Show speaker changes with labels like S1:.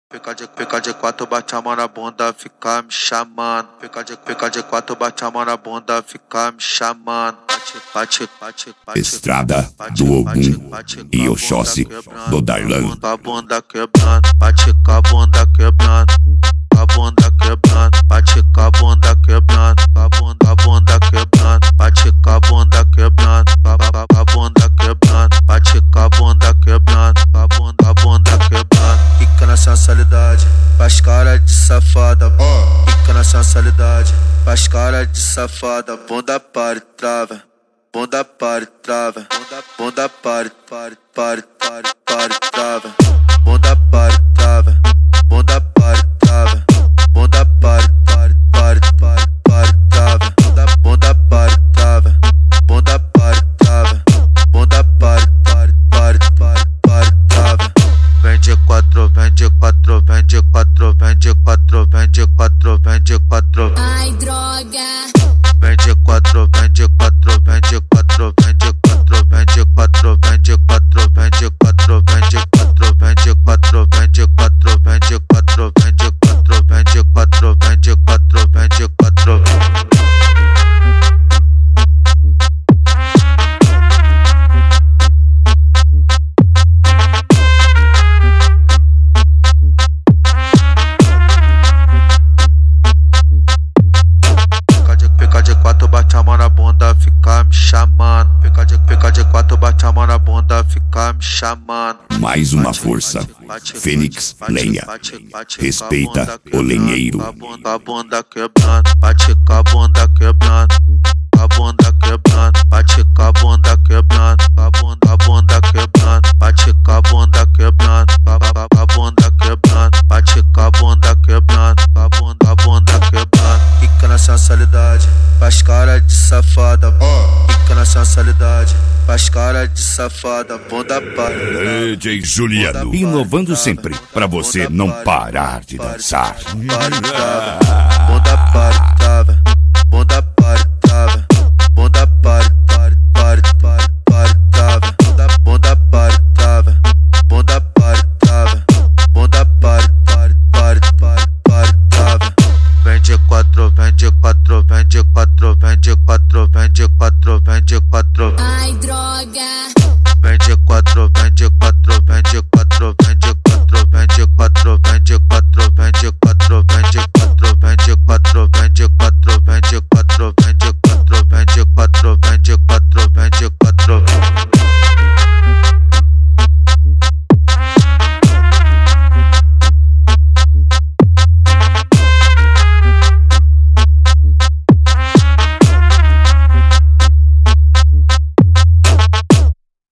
S1: Fica de quatro, bate a mão na bunda, fica me chamando. Fica de quatro, bate a mão na bunda, fica me chamando. Bate.
S2: Estrada do Ogum e Oxóssi do Darlan.
S1: Com a bunda quebrando, bate com a bunda quebrando. Com a bunda quebrando, bate com a bunda quebrando. Com a bunda quebrando, bate com a bunda quebrando. Com a bunda quebrando, bate com a bunda quebrando. Com a bunda quebrando. Fica na sensualidade, faz cara de safada. Fica na sensualidade, faz cara de safada. Bunda para e trava, bunda para e trava. Bunda para e trava. Bunda para e trava, bunda para e trava. Bunda para e trava. Bunda para e trava, bunda para e trava. Bunda para e trava. Vende quatro.
S3: Ai, droga.
S1: Vende quatro. Fica de quatro, bate a mão na bunda, fica me chamando. Fica de quatro, bate a mão na bunda, fica me chamando.
S2: Mais uma força, Fênix Lenha. Respeita o lenheiro.
S1: Com a bunda quebrando, bate com a bunda quebrando. Com a bunda quebrando, bate com a bunda quebrando. Com a bunda quebrando, bate com a bunda quebrando. Com a bunda quebrando, bate com a bunda quebrando. Com a bunda quebrando. Fica na sensualidade, faz cara de safada. Fica na sensualidade, faz cara de safada. Bunda para.
S2: DJ Juliano, inovando sempre, pra você não parar de dançar.
S1: Bunda para e trava, bunda